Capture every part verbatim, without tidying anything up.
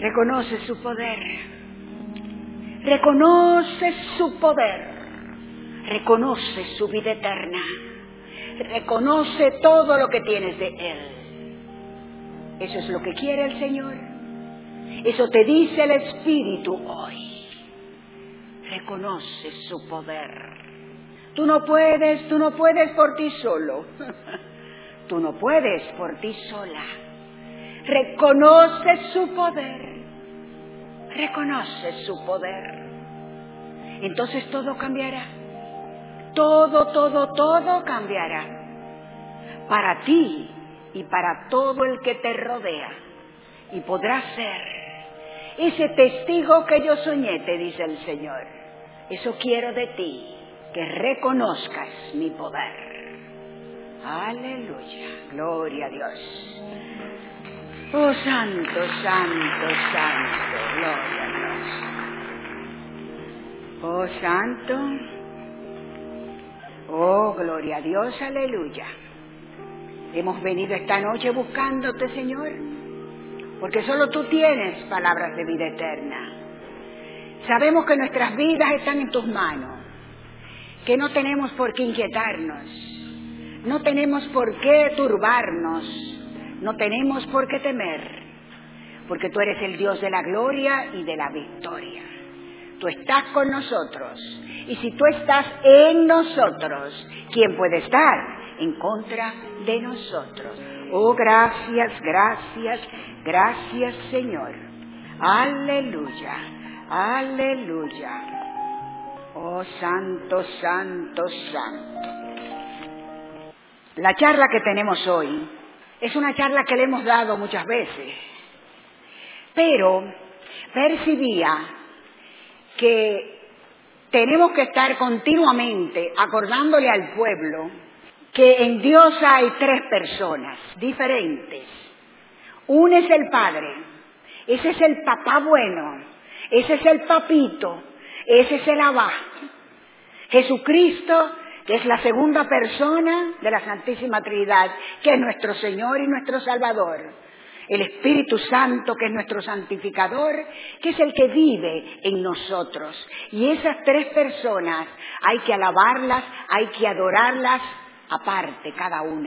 Reconoce su poder. Reconoce su poder. Reconoce su vida eterna. Reconoce todo lo que tienes de Él. Eso es lo que quiere el Señor. Eso te dice el Espíritu hoy. Reconoce su poder. Tú no puedes, tú no puedes por ti solo. Tú no puedes por ti sola. Reconoce su poder. Reconoce su poder. Entonces todo cambiará. Todo, todo, todo cambiará. Para ti y para todo el que te rodea. Y podrás ser ese testigo que yo soñé, te dice el Señor. Eso quiero de ti, que reconozcas mi poder. Aleluya, gloria a Dios. Oh, santo, santo, santo, gloria a Dios. Oh, santo. Oh, gloria a Dios, aleluya. Hemos venido esta noche buscándote, Señor, porque solo tú tienes palabras de vida eterna. Sabemos que nuestras vidas están en tus manos, que no tenemos por qué inquietarnos, no tenemos por qué turbarnos, no tenemos por qué temer, porque tú eres el Dios de la gloria y de la victoria. Tú estás con nosotros, y si tú estás en nosotros, ¿quién puede estar en contra de nosotros? Oh, gracias, gracias, gracias, Señor. Aleluya, aleluya. Oh, santo, santo, santo. La charla que tenemos hoy es una charla que le hemos dado muchas veces, pero percibía que tenemos que estar continuamente acordándole al pueblo que en Dios hay tres personas diferentes. Uno es el Padre, ese es el papá bueno, ese es el papito, ese es el Abba. Jesucristo, que es la segunda persona de la Santísima Trinidad, que es nuestro Señor y nuestro Salvador. El Espíritu Santo, que es nuestro santificador, que es el que vive en nosotros. Y esas tres personas hay que alabarlas, hay que adorarlas aparte, cada una.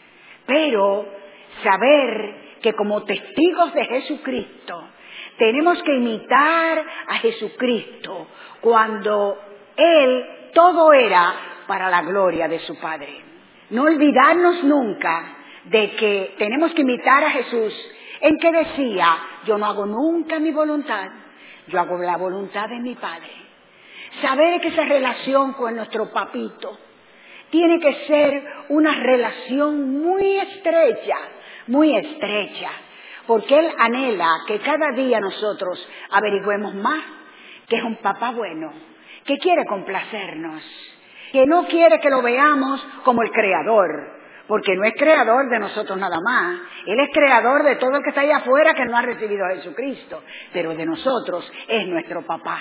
Pero saber que como testigos de Jesucristo, tenemos que imitar a Jesucristo cuando Él todo era para la gloria de su Padre. No olvidarnos nunca de que tenemos que imitar a Jesús en que decía, yo no hago nunca mi voluntad, yo hago la voluntad de mi Padre. Saber que esa relación con nuestro papito tiene que ser una relación muy estrecha, muy estrecha, porque Él anhela que cada día nosotros averigüemos más que es un papá bueno, que quiere complacernos, que no quiere que lo veamos como el creador, porque no es creador de nosotros nada más. Él es creador de todo el que está allá afuera que no ha recibido a Jesucristo, pero de nosotros es nuestro papá.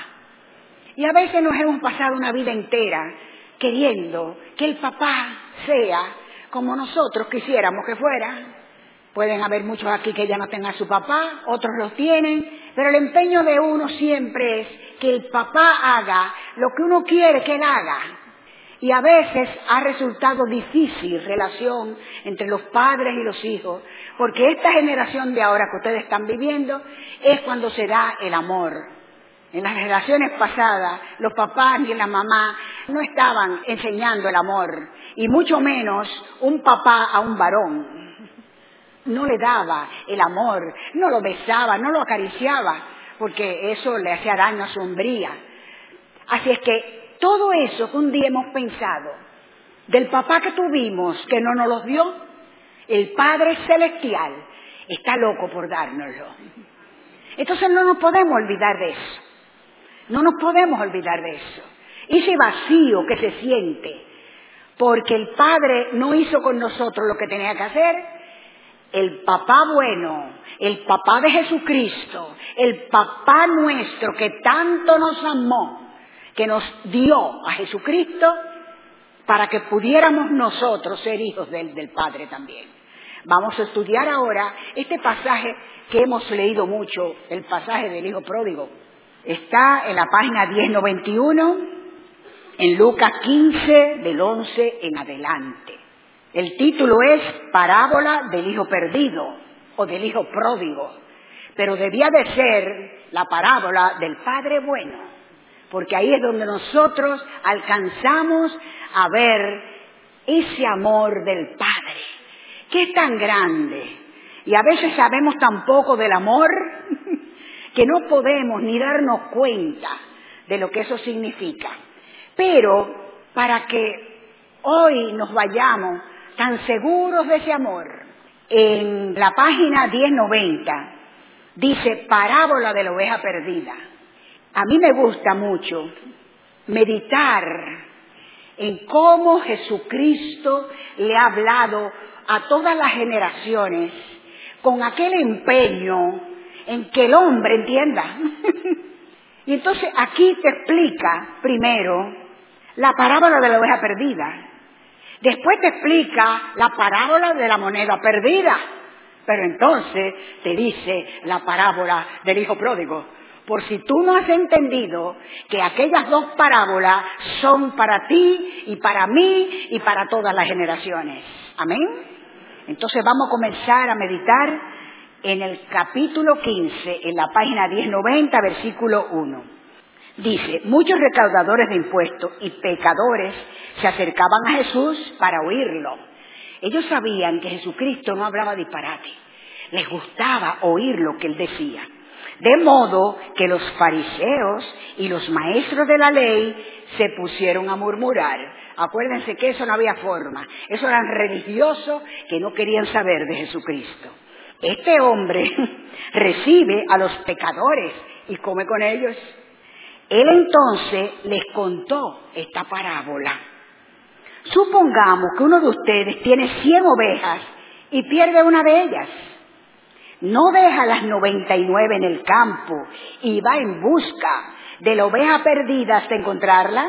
Y a veces nos hemos pasado una vida entera queriendo que el papá sea como nosotros quisiéramos que fuera. Pueden haber muchos aquí que ya no tengan a su papá, otros los tienen, pero el empeño de uno siempre es que el papá haga lo que uno quiere que él haga. Y a veces ha resultado difícil relación entre los padres y los hijos, porque esta generación de ahora que ustedes están viviendo es cuando se da el amor. En las generaciones pasadas, los papás ni la mamá no estaban enseñando el amor, y mucho menos un papá a un varón. No le daba el amor, no lo besaba, no lo acariciaba, porque eso le hacía daño a su hombría. Así es que todo eso que un día hemos pensado, del papá que tuvimos, que no nos lo dio, el Padre Celestial está loco por dárnoslo. Entonces no nos podemos olvidar de eso. No nos podemos olvidar de eso. Ese vacío que se siente, porque el Padre no hizo con nosotros lo que tenía que hacer. El papá bueno, el papá de Jesucristo, el papá nuestro que tanto nos amó, que nos dio a Jesucristo para que pudiéramos nosotros ser hijos del, del Padre también. Vamos a estudiar ahora este pasaje que hemos leído mucho, el pasaje del Hijo Pródigo. Está en la página diez noventa y uno, en Lucas quince, del once en adelante. El título es Parábola del Hijo Perdido o del Hijo Pródigo, pero debía de ser la parábola del Padre Bueno, porque ahí es donde nosotros alcanzamos a ver ese amor del Padre, que es tan grande, y a veces sabemos tan poco del amor que no podemos ni darnos cuenta de lo que eso significa. Pero para que hoy nos vayamos tan seguros de ese amor, en la página diez noventa dice Parábola de la oveja perdida. A mí me gusta mucho meditar en cómo Jesucristo le ha hablado a todas las generaciones con aquel empeño en que el hombre entienda. Y entonces aquí te explica primero la parábola de la oveja perdida. Después te explica la parábola de la moneda perdida. Pero entonces te dice la parábola del hijo pródigo. Por si tú no has entendido que aquellas dos parábolas son para ti y para mí y para todas las generaciones. Amén. Entonces vamos a comenzar a meditar en el capítulo quince, en la página diez noventa, versículo uno. Dice, muchos recaudadores de impuestos y pecadores se acercaban a Jesús para oírlo. Ellos sabían que Jesucristo no hablaba disparate. Les gustaba oír lo que él decía. De modo que los fariseos y los maestros de la ley se pusieron a murmurar. Acuérdense que eso no había forma. Esos eran religiosos que no querían saber de Jesucristo. Este hombre recibe a los pecadores y come con ellos. Él entonces les contó esta parábola. Supongamos que uno de ustedes tiene cien ovejas y pierde una de ellas. No deja las noventa y nueve en el campo y va en busca de la oveja perdida hasta encontrarla.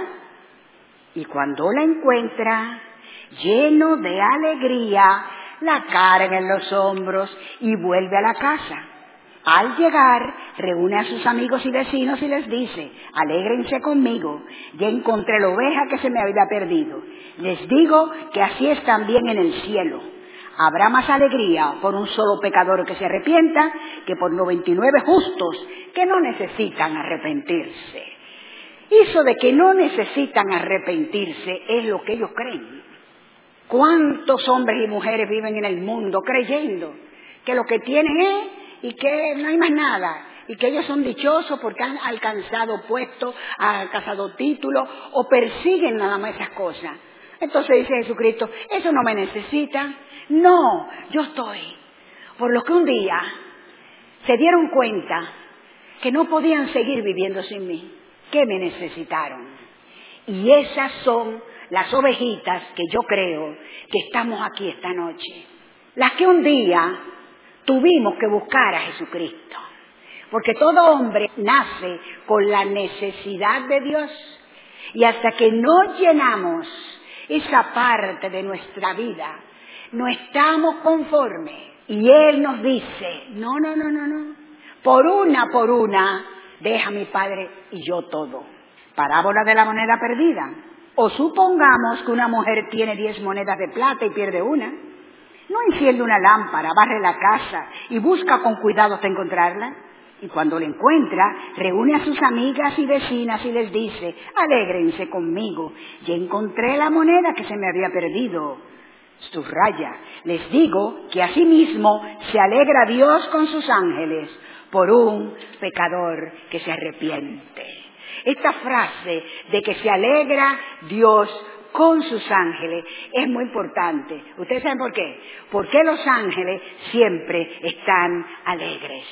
Y cuando la encuentra, lleno de alegría, la carga en los hombros y vuelve a la casa. Al llegar, reúne a sus amigos y vecinos y les dice, alégrense conmigo, ya encontré la oveja que se me había perdido. Les digo que así es también en el cielo. Habrá más alegría por un solo pecador que se arrepienta que por noventa y nueve justos que no necesitan arrepentirse. Eso de que no necesitan arrepentirse es lo que ellos creen. ¿Cuántos hombres y mujeres viven en el mundo creyendo que lo que tienen es y que no hay más nada, y que ellos son dichosos porque han alcanzado puestos, han alcanzado títulos, o persiguen nada más esas cosas? Entonces dice Jesucristo, eso no me necesita. No, yo estoy. Por lo que un día se dieron cuenta que no podían seguir viviendo sin mí, que me necesitaron. Y esas son las ovejitas que yo creo que estamos aquí esta noche. Las que un día tuvimos que buscar a Jesucristo, porque todo hombre nace con la necesidad de Dios, y hasta que no llenamos esa parte de nuestra vida, no estamos conformes. Y Él nos dice, no, no, no, no, no, por una, por una, deja a mi Padre y yo todo. Parábola de la moneda perdida. O supongamos que una mujer tiene diez monedas de plata y pierde una. ¿No enciende una lámpara, barre la casa y busca con cuidado hasta encontrarla? Y cuando la encuentra, reúne a sus amigas y vecinas y les dice, alégrense conmigo, ya encontré la moneda que se me había perdido. Subraya, les digo que asimismo se alegra Dios con sus ángeles por un pecador que se arrepiente. Esta frase de que se alegra Dios con sus ángeles es muy importante. ¿Ustedes saben por qué? Porque los ángeles siempre están alegres.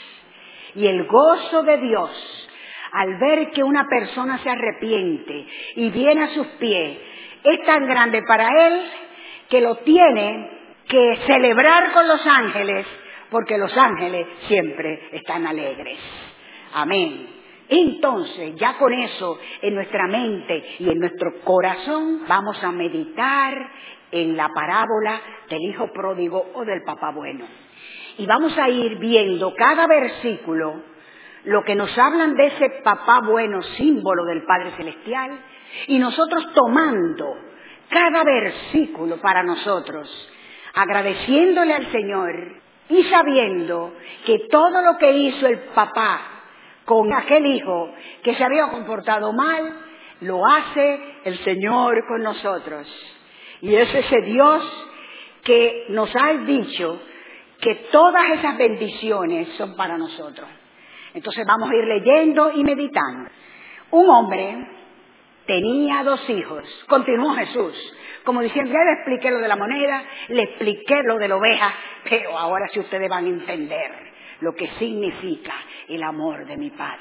Y el gozo de Dios, al ver que una persona se arrepiente y viene a sus pies, es tan grande para Él que lo tiene que celebrar con los ángeles, porque los ángeles siempre están alegres. Amén. Entonces, ya con eso en nuestra mente y en nuestro corazón, vamos a meditar en la parábola del hijo pródigo o del papá bueno. Y vamos a ir viendo cada versículo, lo que nos hablan de ese papá bueno, símbolo del Padre Celestial, y nosotros tomando cada versículo para nosotros, agradeciéndole al Señor y sabiendo que todo lo que hizo el papá con aquel hijo que se había comportado mal, lo hace el Señor con nosotros. Y es ese Dios que nos ha dicho que todas esas bendiciones son para nosotros. Entonces vamos a ir leyendo y meditando. Un hombre tenía dos hijos, continuó Jesús, como diciendo, ya le expliqué lo de la moneda, le expliqué lo de la oveja, pero ahora sí ustedes van a entender lo que significa el amor de mi Padre.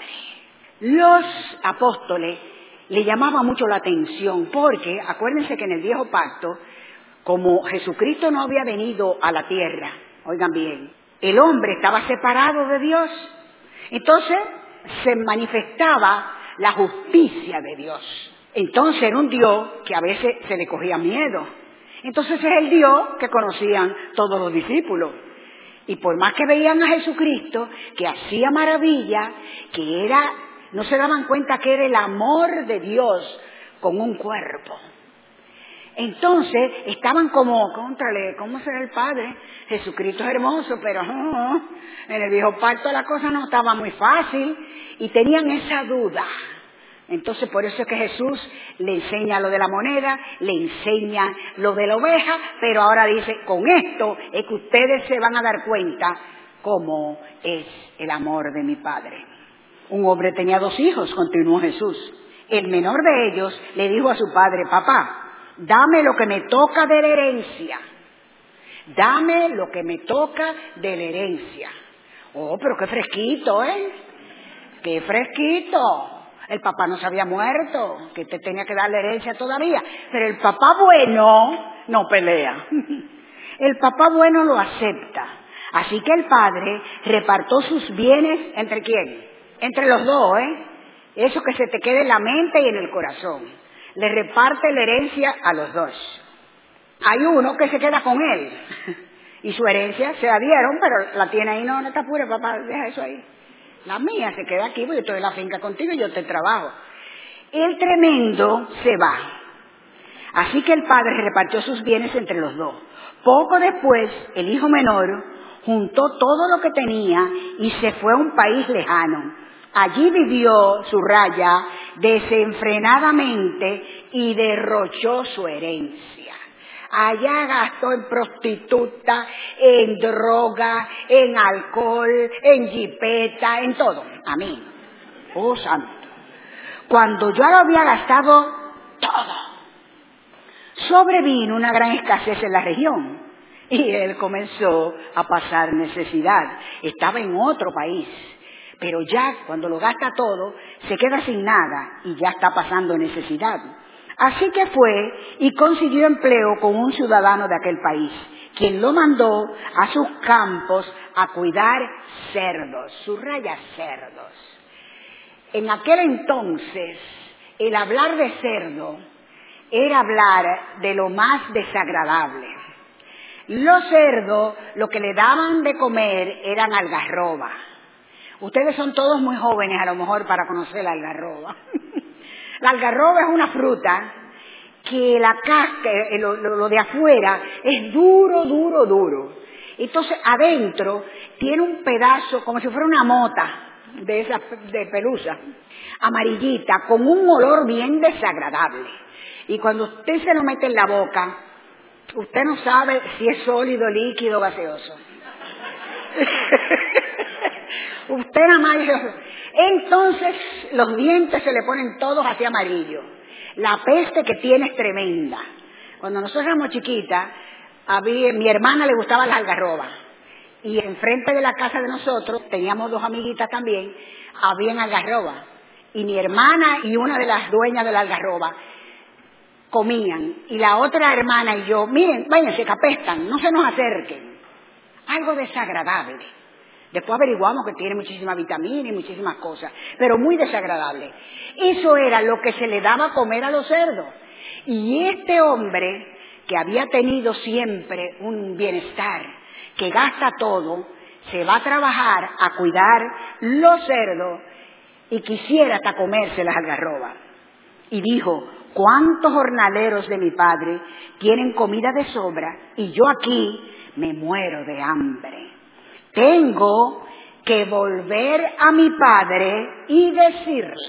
Los apóstoles le llamaban mucho la atención porque, acuérdense que en el viejo pacto, como Jesucristo no había venido a la tierra, oigan bien, el hombre estaba separado de Dios, entonces se manifestaba la justicia de Dios. Entonces era un Dios que a veces se le cogía miedo. Entonces es el Dios que conocían todos los discípulos. Y por más que veían a Jesucristo, que hacía maravilla, que era, no se daban cuenta que era el amor de Dios con un cuerpo. Entonces estaban como, contrale, ¿cómo será el Padre? Jesucristo es hermoso, pero uh, en el viejo pacto la cosa no estaba muy fácil y tenían esa duda. Entonces por eso es que Jesús le enseña lo de la moneda, le enseña lo de la oveja, pero ahora dice, con esto es que ustedes se van a dar cuenta cómo es el amor de mi Padre. Un hombre tenía dos hijos, continuó Jesús. El menor de ellos le dijo a su padre, papá, dame lo que me toca de la herencia. Dame lo que me toca de la herencia. Oh, pero qué fresquito, ¿eh? Qué fresquito. El papá no se había muerto, que te tenía que dar la herencia todavía. Pero el papá bueno no pelea. El papá bueno lo acepta. Así que el padre repartió sus bienes, ¿entre quién? Entre los dos, ¿eh? Eso que se te quede en la mente y en el corazón. Le reparte la herencia a los dos. Hay uno que se queda con él. Y su herencia se la dieron, pero la tiene ahí. No, no te apures, papá, deja eso ahí. La mía se queda aquí, porque yo estoy en la finca contigo y yo te trabajo. El tremendo se va. Así que el padre repartió sus bienes entre los dos. Poco después, el hijo menor juntó todo lo que tenía y se fue a un país lejano. Allí vivió su raya desenfrenadamente y derrochó su herencia. Allá gastó en prostituta, en droga, en alcohol, en jipeta, en todo. Amén. Oh, santo. Cuando yo lo había gastado todo, sobrevino una gran escasez en la región y él comenzó a pasar necesidad. Estaba en otro país, pero ya cuando lo gasta todo, se queda sin nada y ya está pasando necesidad. Así que fue y consiguió empleo con un ciudadano de aquel país, quien lo mandó a sus campos a cuidar cerdos, subraya cerdos. En aquel entonces, el hablar de cerdo era hablar de lo más desagradable. Los cerdos, lo que le daban de comer eran algarroba. Ustedes son todos muy jóvenes a lo mejor para conocer la algarroba. La algarroba es una fruta que la casca, lo, lo, lo de afuera, es duro, duro, duro. Entonces adentro tiene un pedazo como si fuera una mota de esa de pelusa, amarillita, con un olor bien desagradable. Y cuando usted se lo mete en la boca, usted no sabe si es sólido, líquido o gaseoso. Usted nada más... Entonces los dientes se le ponen todos así amarillos. La peste que tiene es tremenda. Cuando nosotros éramos chiquitas, había, mi hermana le gustaba las algarrobas. Y enfrente de la casa de nosotros, teníamos dos amiguitas también, habían algarrobas. Y mi hermana y una de las dueñas de la algarroba comían. Y la otra hermana y yo, miren, váyanse, que apestan, no se nos acerquen. Algo desagradable. Después averiguamos que tiene muchísimas vitaminas y muchísimas cosas, pero muy desagradable. Eso era lo que se le daba a comer a los cerdos. Y este hombre, que había tenido siempre un bienestar, que gasta todo, se va a trabajar a cuidar los cerdos y quisiera hasta comerse las algarrobas. Y dijo, ¿cuántos jornaleros de mi padre tienen comida de sobra y yo aquí me muero de hambre? Tengo que volver a mi padre y decirle,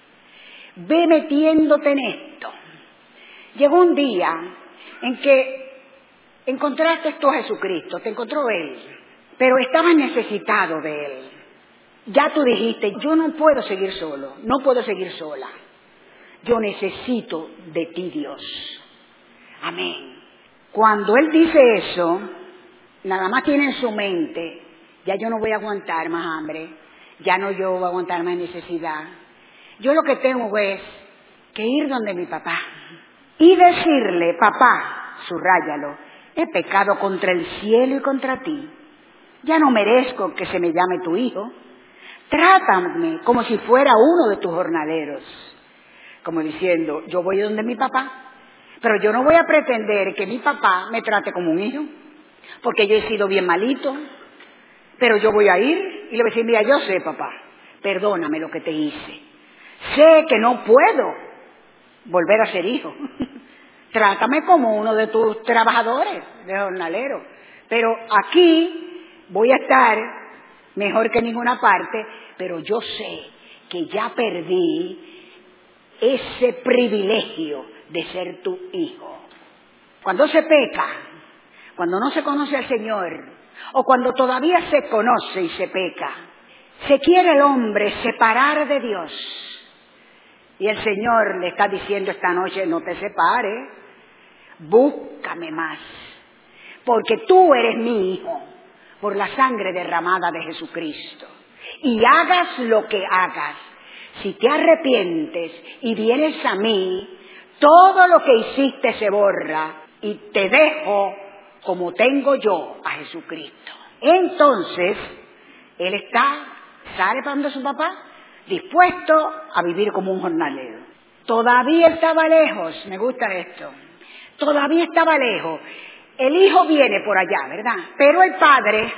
ve metiéndote en esto. Llegó un día en que encontraste esto a Jesucristo, te encontró Él, pero estabas necesitado de Él. Ya tú dijiste, yo no puedo seguir solo, no puedo seguir sola. Yo necesito de ti, Dios. Amén. Cuando Él dice eso, nada más tiene en su mente, ya yo no voy a aguantar más hambre, ya no yo voy a aguantar más necesidad. Yo lo que tengo es que ir donde mi papá y decirle, papá, subráyalo, he pecado contra el cielo y contra ti. Ya no merezco que se me llame tu hijo. Trátame como si fuera uno de tus jornaleros. Como diciendo, yo voy donde mi papá, pero yo no voy a pretender que mi papá me trate como un hijo, porque yo he sido bien malito, pero yo voy a ir y le voy a decir, mira, yo sé, papá, perdóname lo que te hice. Sé que no puedo volver a ser hijo. Trátame como uno de tus trabajadores, de jornalero. Pero aquí voy a estar mejor que en ninguna parte, pero yo sé que ya perdí ese privilegio de ser tu hijo. Cuando se peca, cuando no se conoce al Señor, o cuando todavía se conoce y se peca, se quiere el hombre separar de Dios. Y el Señor le está diciendo esta noche, no te separes, búscame más, porque tú eres mi hijo, por la sangre derramada de Jesucristo. Y hagas lo que hagas, si te arrepientes y vienes a mí, todo lo que hiciste se borra y te dejo como tengo yo a Jesucristo. Entonces, él está, sale para donde su papá, dispuesto a vivir como un jornalero. Todavía estaba lejos, me gusta esto, todavía estaba lejos. El hijo viene por allá, ¿verdad? Pero el padre,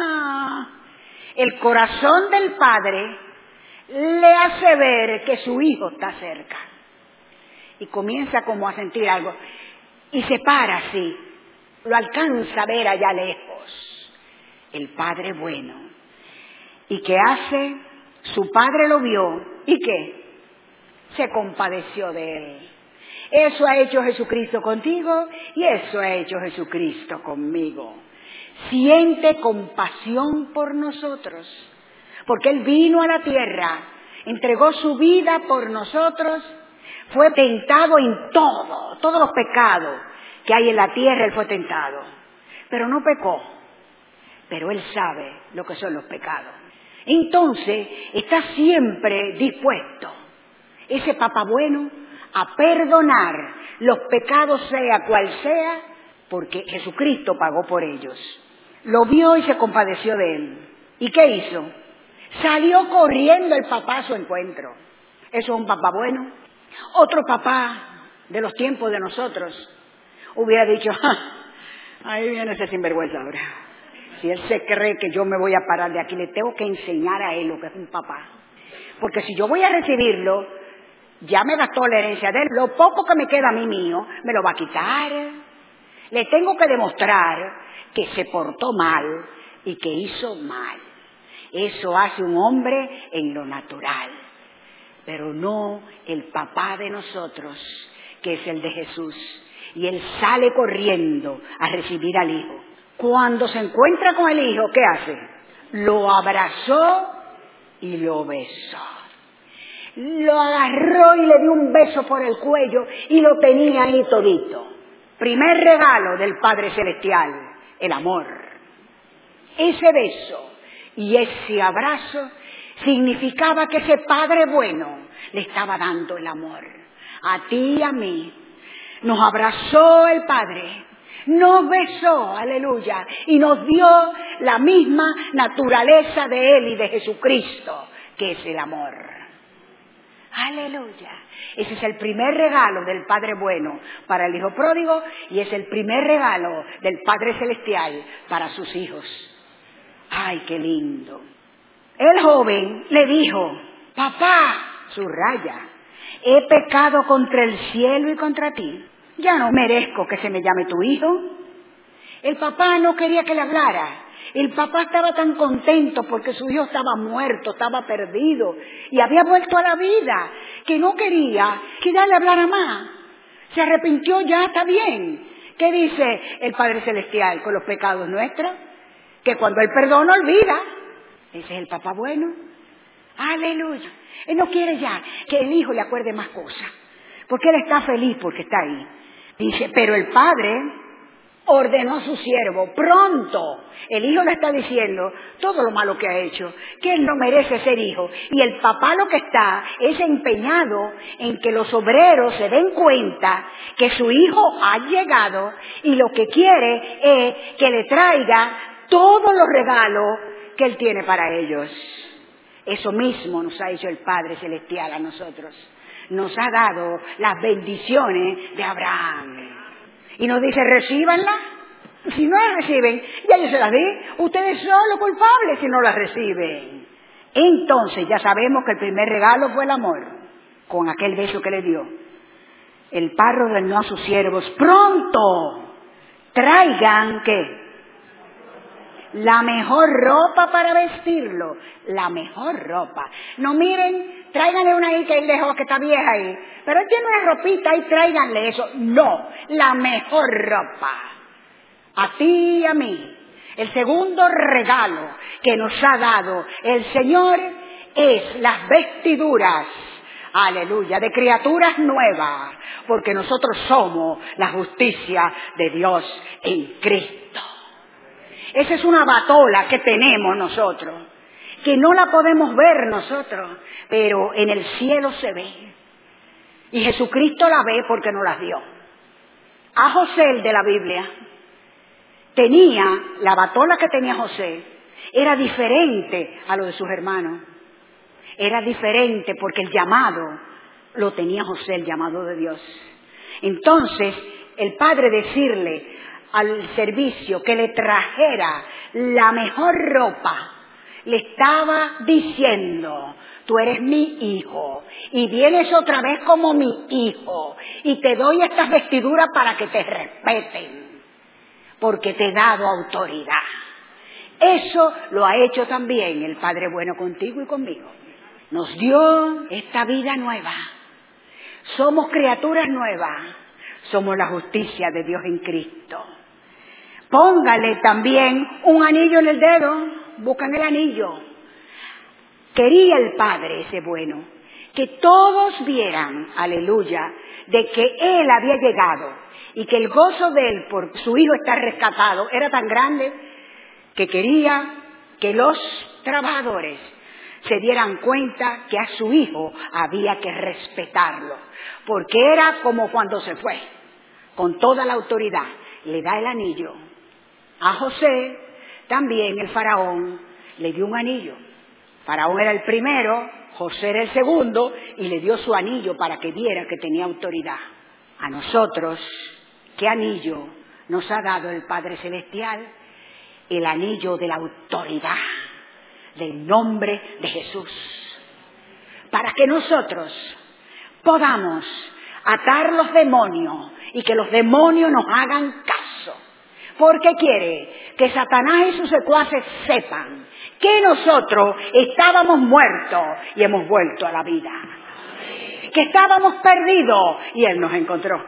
el corazón del padre le hace ver que su hijo está cerca. Y comienza como a sentir algo. Y se para así, lo alcanza a ver allá lejos. El padre bueno. ¿Y qué hace? Su padre lo vio. ¿Y qué? Se compadeció de él. Eso ha hecho Jesucristo contigo y eso ha hecho Jesucristo conmigo. Siente compasión por nosotros, porque Él vino a la tierra, entregó su vida por nosotros, fue tentado en todo, todos los pecados que hay en la tierra Él fue tentado, pero no pecó, pero Él sabe lo que son los pecados. Entonces está siempre dispuesto, ese papá bueno, a perdonar los pecados sea cual sea, porque Jesucristo pagó por ellos. Lo vio y se compadeció de él. ¿Y qué hizo? Salió corriendo el papá a su encuentro. Eso es un papá bueno. Otro papá de los tiempos de nosotros hubiera dicho, ¡ja! Ahí viene ese sinvergüenza ahora. Si él se cree que yo me voy a parar de aquí, le tengo que enseñar a él lo que es un papá. Porque si yo voy a recibirlo, ya me gastó la herencia de él. Lo poco que me queda a mí mío, me lo va a quitar. Le tengo que demostrar que se portó mal y que hizo mal. Eso hace un hombre en lo natural. Pero no el papá de nosotros, que es el de Jesús. Y él sale corriendo a recibir al hijo. Cuando se encuentra con el hijo, ¿qué hace? Lo abrazó y lo besó. Lo agarró y le dio un beso por el cuello y lo tenía ahí todito. Primer regalo del Padre Celestial, el amor. Ese beso y ese abrazo significaba que ese Padre bueno le estaba dando el amor. A ti y a mí nos abrazó el Padre Nos besó, aleluya, y nos dio la misma naturaleza de Él y de Jesucristo, que es el amor. Aleluya. Ese es el primer regalo del Padre bueno para el Hijo pródigo y es el primer regalo del Padre celestial para sus hijos. ¡Ay, qué lindo! El joven le dijo, papá, subraya, he pecado contra el cielo y contra ti. Ya no merezco que se me llame tu hijo. El papá no quería que le hablara. El papá estaba tan contento porque su hijo estaba muerto, estaba perdido y había vuelto a la vida, que no quería que ya le hablara más. Se arrepintió, ya está bien. ¿Qué dice el Padre Celestial con los pecados nuestros? Que cuando Él perdona, olvida. Ese es el papá bueno. Aleluya. Él no quiere ya que el hijo le acuerde más cosas, porque Él está feliz porque está ahí. Dice, pero el Padre ordenó a su siervo, pronto. El hijo le está diciendo todo lo malo que ha hecho, que él no merece ser hijo. Y el papá lo que está es empeñado en que los obreros se den cuenta que su hijo ha llegado y lo que quiere es que le traiga todos los regalos que él tiene para ellos. Eso mismo nos ha hecho el Padre Celestial a nosotros. Nos ha dado las bendiciones de Abraham. Y nos dice, recíbanla. Si no las reciben, ya yo se las di. Ustedes son los culpables si no las reciben. Entonces ya sabemos que el primer regalo fue el amor, con aquel beso que le dio. El Padre ordenó a sus siervos, pronto, traigan, ¿qué? La mejor ropa para vestirlo. La mejor ropa. No miren, tráiganle una ahí que él dejó que está vieja ahí. Pero él tiene una ropita y tráiganle eso. No, la mejor ropa. A ti y a mí. El segundo regalo que nos ha dado el Señor es las vestiduras. Aleluya, de criaturas nuevas. Porque nosotros somos la justicia de Dios en Cristo. Esa es una batola que tenemos nosotros, que no la podemos ver nosotros, pero en el cielo se ve. Y Jesucristo la ve porque nos las dio. A José, el de la Biblia, tenía, la batola que tenía José, era diferente a lo de sus hermanos. Era diferente porque el llamado lo tenía José, el llamado de Dios. Entonces, el padre decirle al servicio que le trajera la mejor ropa, le estaba diciendo, tú eres mi hijo y vienes otra vez como mi hijo y te doy estas vestiduras para que te respeten, porque te he dado autoridad. Eso lo ha hecho también el Padre bueno contigo y conmigo. Nos dio esta vida nueva. Somos criaturas nuevas. Somos la justicia de Dios en Cristo. Póngale también un anillo en el dedo, buscan el anillo. Quería el Padre ese bueno, que todos vieran, aleluya, de que Él había llegado y que el gozo de Él por su Hijo estar rescatado era tan grande que quería que los trabajadores se dieran cuenta que a su Hijo había que respetarlo, porque era como cuando se fue, con toda la autoridad, le da el anillo. A José también el faraón le dio un anillo. Faraón era el primero, José era el segundo y le dio su anillo para que viera que tenía autoridad. A nosotros, ¿qué anillo nos ha dado el Padre Celestial? El anillo de la autoridad, del nombre de Jesús. Para que nosotros podamos atar los demonios y que los demonios nos hagan caso. Porque quiere que Satanás y sus secuaces sepan que nosotros estábamos muertos y hemos vuelto a la vida. Que estábamos perdidos y Él nos encontró.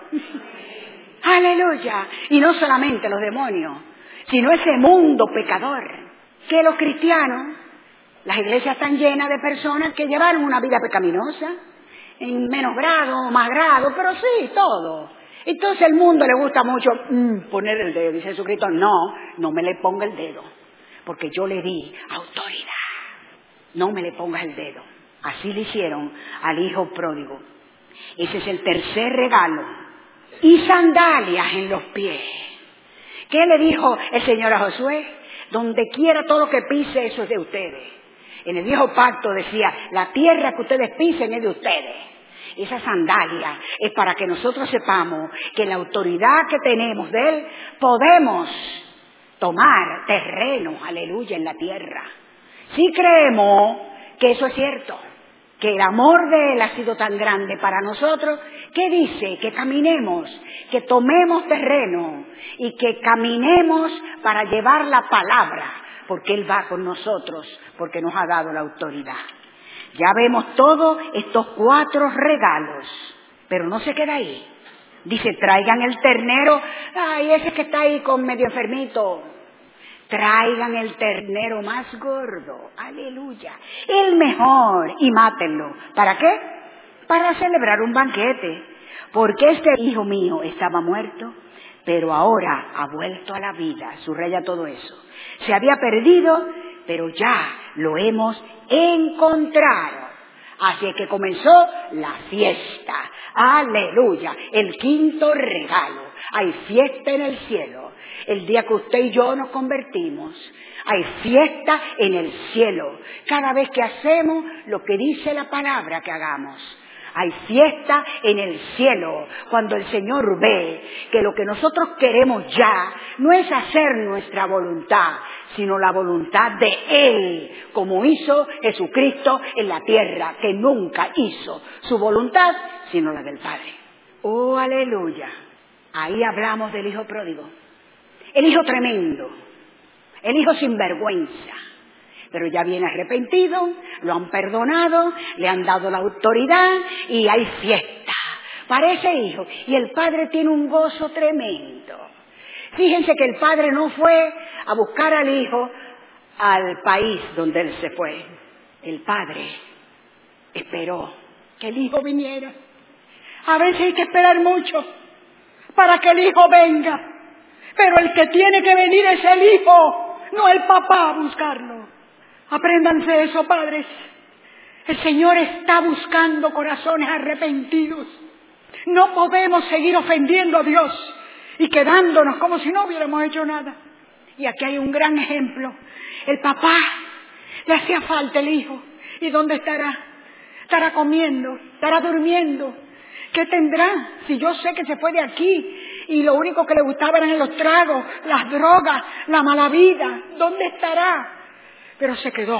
Aleluya. Y no solamente los demonios, sino ese mundo pecador. Que los cristianos, las iglesias están llenas de personas que llevaron una vida pecaminosa, en menos grado o más grado, pero sí, todo. Entonces el mundo le gusta mucho mm, poner el dedo. Dice Jesucristo, no, no me le ponga el dedo, porque yo le di autoridad. No me le pongas el dedo. Así le hicieron al hijo pródigo. Ese es el tercer regalo. Y sandalias en los pies. ¿Qué le dijo el Señor a Josué? Donde quiera todo lo que pise, eso es de ustedes. En el viejo pacto decía, la tierra que ustedes pisen es de ustedes. Esa sandalia es para que nosotros sepamos que la autoridad que tenemos de Él podemos tomar terreno, aleluya, en la tierra. Si creemos que eso es cierto, que el amor de Él ha sido tan grande para nosotros, que dice que caminemos, que tomemos terreno y que caminemos para llevar la palabra, porque Él va con nosotros, porque nos ha dado la autoridad. Ya vemos todos estos cuatro regalos, pero no se queda ahí. Dice, traigan el ternero, ay, ese que está ahí con medio enfermito. Traigan el ternero más gordo, aleluya, el mejor, y mátenlo. ¿Para qué? Para celebrar un banquete, porque este hijo mío estaba muerto, pero ahora ha vuelto a la vida. Subraya todo eso. Se había perdido, pero ya lo hemos encontrado. Así que comenzó la fiesta. Aleluya. El quinto regalo. Hay fiesta en el cielo. El día que usted y yo nos convertimos, hay fiesta en el cielo. Cada vez que hacemos lo que dice la palabra que hagamos. Hay fiesta en el cielo cuando el Señor ve que lo que nosotros queremos ya no es hacer nuestra voluntad, sino la voluntad de Él, como hizo Jesucristo en la tierra, que nunca hizo su voluntad, sino la del Padre. ¡Oh, aleluya! Ahí hablamos del hijo pródigo, el hijo tremendo, el hijo sinvergüenza. Pero ya viene arrepentido, lo han perdonado, le han dado la autoridad y hay fiesta para ese hijo. Y el padre tiene un gozo tremendo. Fíjense que el padre no fue a buscar al hijo al país donde él se fue. El padre esperó que el hijo viniera. A veces hay que esperar mucho para que el hijo venga. Pero el que tiene que venir es el hijo, no el papá a buscarlo. Apréndanse eso, padres. El Señor está buscando corazones arrepentidos. No podemos seguir ofendiendo a Dios y quedándonos como si no hubiéramos hecho nada. Y aquí hay un gran ejemplo. El papá, le hacía falta el hijo. ¿Y dónde estará? Estará comiendo, estará durmiendo. ¿Qué tendrá? Si yo sé que se fue de aquí y lo único que le gustaba eran los tragos, las drogas, la mala vida. ¿Dónde estará? Pero se quedó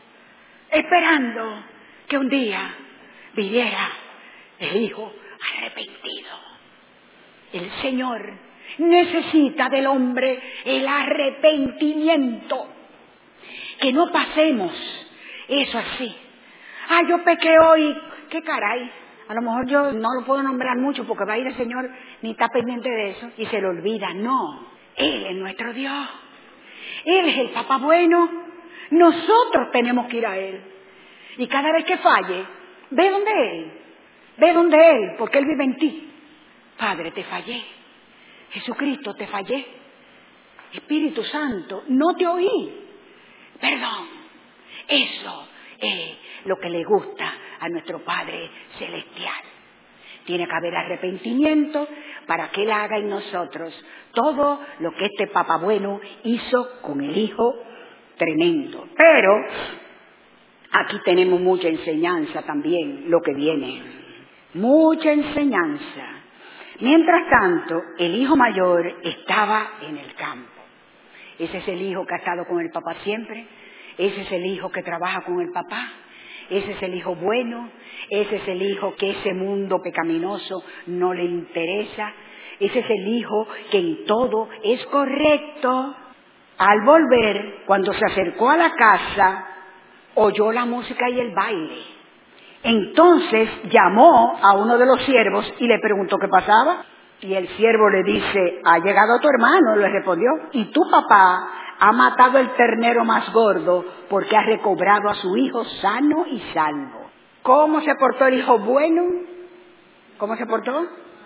esperando que un día viniera el hijo arrepentido. El Señor necesita del hombre el arrepentimiento. Que no pasemos eso así. Ah, yo pequé hoy. ¿Qué caray? A lo mejor yo no lo puedo nombrar mucho porque va a ir el Señor ni está pendiente de eso y se lo olvida. No, Él es nuestro Dios. Él es el papá bueno. Nosotros tenemos que ir a Él. Y cada vez que falle, ve donde Él. Ve donde Él, porque Él vive en ti. Padre, te fallé. Jesucristo, te fallé. Espíritu Santo, no te oí. Perdón. Eso es lo que le gusta a nuestro Padre Celestial. Tiene que haber arrepentimiento para que Él haga en nosotros todo lo que este papá bueno hizo con el Hijo tremendo. Pero aquí tenemos mucha enseñanza también, lo que viene. Mucha enseñanza. Mientras tanto, el hijo mayor estaba en el campo. Ese es el hijo que ha estado con el papá siempre. Ese es el hijo que trabaja con el papá. Ese es el hijo bueno. Ese es el hijo que ese mundo pecaminoso no le interesa. Ese es el hijo que en todo es correcto. Al volver, cuando se acercó a la casa, oyó la música y el baile. Entonces llamó a uno de los siervos y le preguntó qué pasaba. Y el siervo le dice, ha llegado tu hermano, le respondió, y tu papá ha matado el ternero más gordo porque ha recobrado a su hijo sano y salvo. ¿Cómo se portó el hijo bueno? ¿Cómo se portó?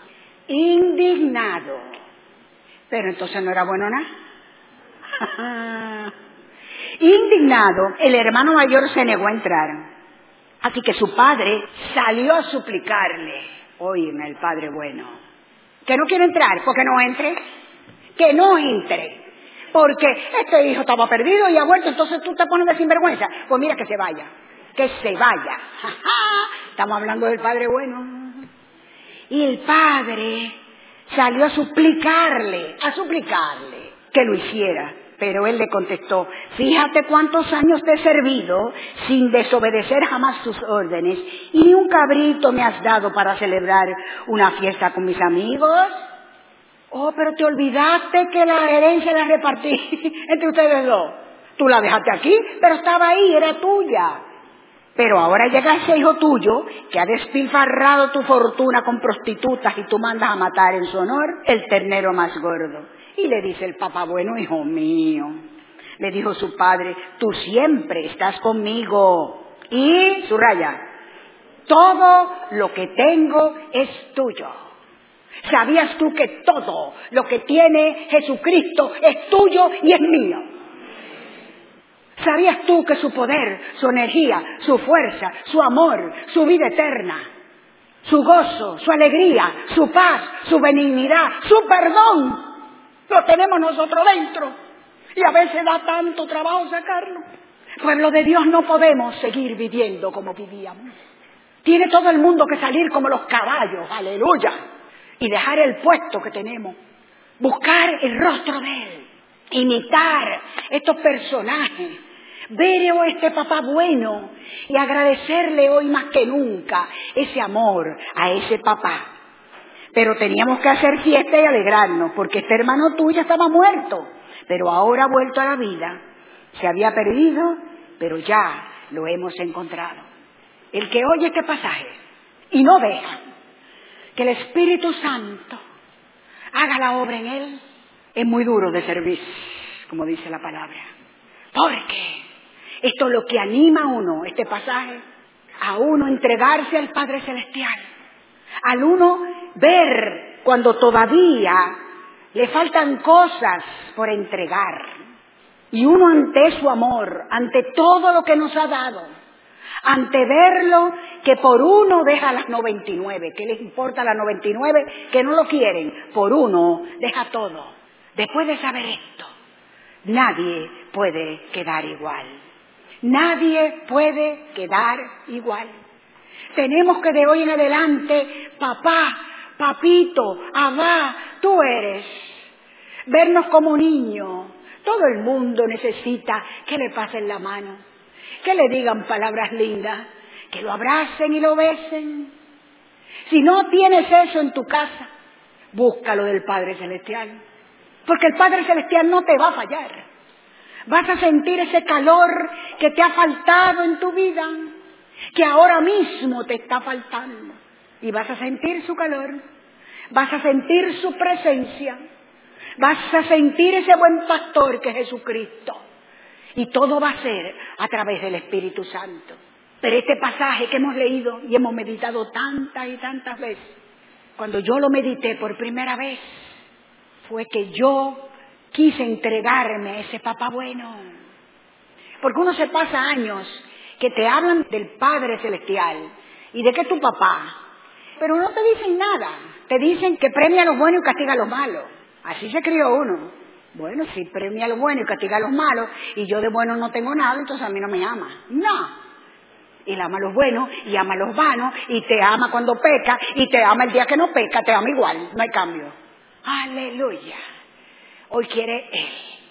Indignado. Pero entonces no era bueno nada. Indignado, el hermano mayor se negó a entrar. Así que su padre salió a suplicarle. Óyeme, el padre bueno, que no quiere entrar, ¿por qué no entre? que no entre. Porque este hijo estaba perdido y ha vuelto, entonces tú te pones de sinvergüenza. Pues mira, que se vaya, que se vaya. Estamos hablando del Padre bueno. Y el Padre salió a suplicarle, a suplicarle que lo hiciera. Pero él le contestó: fíjate cuántos años te he servido sin desobedecer jamás tus órdenes, y ni un cabrito me has dado para celebrar una fiesta con mis amigos. Oh, pero te olvidaste que la herencia la repartí entre ustedes dos. Tú la dejaste aquí, pero estaba ahí, era tuya. Pero ahora llega ese hijo tuyo que ha despilfarrado tu fortuna con prostitutas y tú mandas a matar en su honor el ternero más gordo. Y le dice el papá bueno: hijo mío, le dijo su padre, tú siempre estás conmigo. Y, subraya, todo lo que tengo es tuyo. ¿Sabías tú que todo lo que tiene Jesucristo es tuyo y es mío? ¿Sabías tú que su poder, su energía, su fuerza, su amor, su vida eterna, su gozo, su alegría, su paz, su benignidad, su perdón, lo tenemos nosotros dentro? Y a veces da tanto trabajo sacarlo. Pueblo de Dios, no podemos seguir viviendo como vivíamos. Tiene todo el mundo que salir como los caballos, aleluya, y dejar el puesto que tenemos, buscar el rostro de Él, imitar estos personajes, ver a este papá bueno y agradecerle hoy más que nunca ese amor a ese papá. Pero teníamos que hacer fiesta y alegrarnos, porque este hermano tuyo estaba muerto, pero ahora ha vuelto a la vida. Se había perdido, pero ya lo hemos encontrado. El que oye este pasaje y no deja que el Espíritu Santo haga la obra en él, es muy duro de servir, como dice la palabra. Porque esto es lo que anima a uno, este pasaje, a uno entregarse al Padre Celestial, al uno ver cuando todavía le faltan cosas por entregar. Y uno ante su amor, ante todo lo que nos ha dado, ante verlo que por uno deja las noventa y nueve, ¿qué les importa las noventa y nueve que no lo quieren? Por uno deja todo. Después de saber esto, nadie puede quedar igual. Nadie puede quedar igual. Tenemos que de hoy en adelante, papá, papito, abá, tú eres, vernos como niños. Todo el mundo necesita que le pasen la mano, que le digan palabras lindas, que lo abracen y lo besen. Si no tienes eso en tu casa, búscalo del Padre Celestial, porque el Padre Celestial no te va a fallar. Vas a sentir ese calor que te ha faltado en tu vida, que ahora mismo te está faltando, y vas a sentir su calor, vas a sentir su presencia, vas a sentir ese buen pastor que es Jesucristo. Y todo va a ser a través del Espíritu Santo. Pero este pasaje que hemos leído y hemos meditado tantas y tantas veces, cuando yo lo medité por primera vez, fue que yo quise entregarme a ese papá bueno. Porque uno se pasa años que te hablan del Padre Celestial y de que es tu papá, pero no te dicen nada. Te dicen que premia a los buenos y castiga a los malos. Así se crió uno. Bueno, si premia a los buenos y castiga a los malos, y yo de bueno no tengo nada, entonces a mí no me ama. No. Él ama a los buenos y ama a los vanos, y te ama cuando peca, y te ama el día que no peca, te ama igual, no hay cambio. Aleluya. Hoy quiere Él,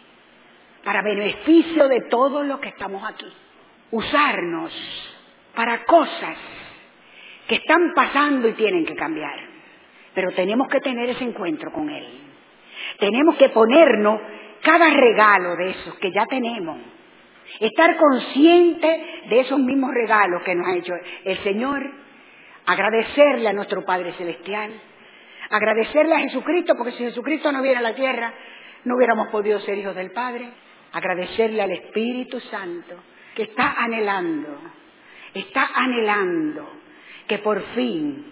para beneficio de todos los que estamos aquí, usarnos para cosas que están pasando y tienen que cambiar. Pero tenemos que tener ese encuentro con Él. Tenemos que ponernos cada regalo de esos que ya tenemos. Estar consciente de esos mismos regalos que nos ha hecho el Señor. Agradecerle a nuestro Padre Celestial. Agradecerle a Jesucristo, porque si Jesucristo no viera a la tierra, no hubiéramos podido ser hijos del Padre. Agradecerle al Espíritu Santo, que está anhelando, está anhelando que por fin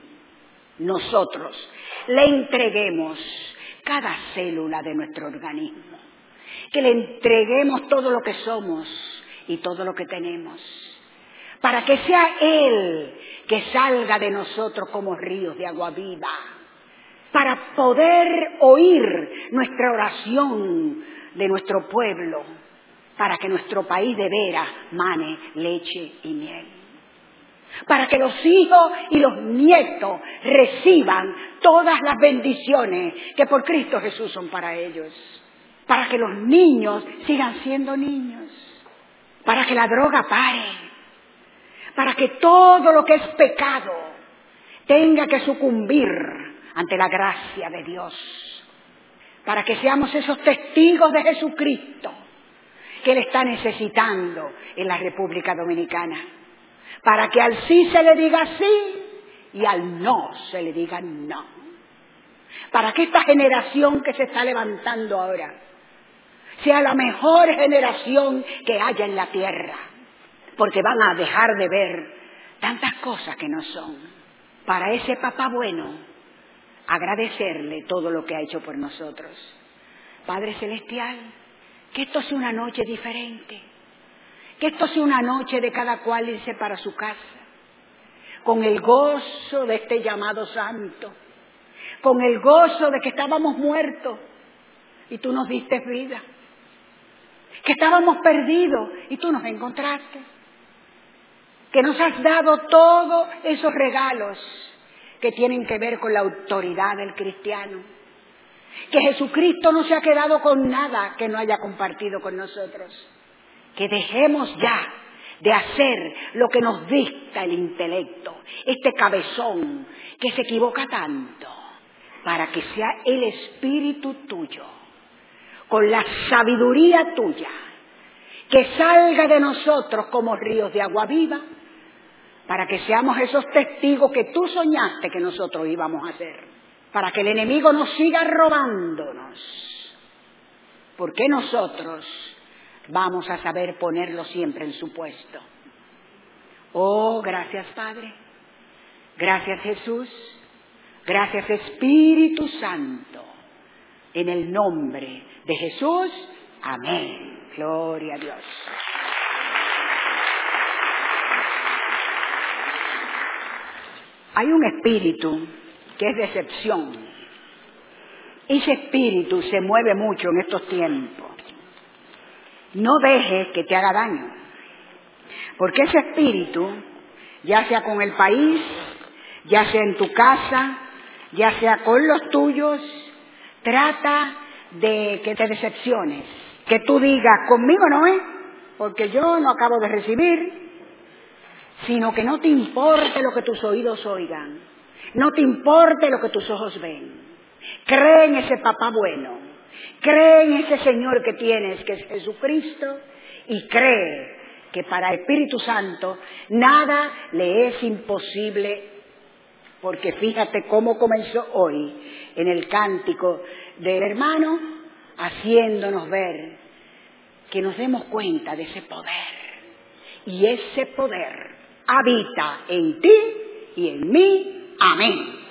nosotros le entreguemos cada célula de nuestro organismo, que le entreguemos todo lo que somos y todo lo que tenemos, para que sea Él que salga de nosotros como ríos de agua viva. para poder oír nuestra oración de nuestro pueblo, para que nuestro país de veras mane leche y miel. Para que los hijos y los nietos reciban todas las bendiciones que por Cristo Jesús son para ellos. Para que los niños sigan siendo niños. Para que la droga pare. Para que todo lo que es pecado tenga que sucumbir ante la gracia de Dios. Para que seamos esos testigos de Jesucristo que Él está necesitando en la República Dominicana. Para que al sí se le diga sí y al no se le diga no. Para que esta generación que se está levantando ahora sea la mejor generación que haya en la tierra. Porque van a dejar de ver tantas cosas que no son. Para ese papá bueno, agradecerle todo lo que ha hecho por nosotros. Padre Celestial, que esto sea una noche diferente. Que esto sea una noche de cada cual irse para su casa, con el gozo de este llamado santo, con el gozo de que estábamos muertos y tú nos diste vida, que estábamos perdidos y tú nos encontraste, que nos has dado todos esos regalos que tienen que ver con la autoridad del cristiano, que Jesucristo no se ha quedado con nada que no haya compartido con nosotros. Que dejemos ya de hacer lo que nos dicta el intelecto, este cabezón que se equivoca tanto, para que sea el Espíritu tuyo, con la sabiduría tuya, que salga de nosotros como ríos de agua viva, para que seamos esos testigos que tú soñaste que nosotros íbamos a ser, para que el enemigo nos siga robándonos, porque nosotros vamos a saber ponerlo siempre en su puesto. Oh, gracias Padre, gracias Jesús, gracias Espíritu Santo, en el nombre de Jesús, amén. Gloria a Dios. Hay un espíritu que es decepción. Ese espíritu se mueve mucho en estos tiempos. No dejes que te haga daño, porque ese espíritu, ya sea con el país, ya sea en tu casa, ya sea con los tuyos, trata de que te decepciones, que tú digas, conmigo no es, porque yo no acabo de recibir, sino que no te importe lo que tus oídos oigan, no te importe lo que tus ojos ven. Cree en ese papá bueno. Cree en ese Señor que tienes, que es Jesucristo, y cree que para el Espíritu Santo nada le es imposible, porque fíjate cómo comenzó hoy en el cántico del hermano, haciéndonos ver que nos demos cuenta de ese poder. Y ese poder habita en ti y en mí. Amén.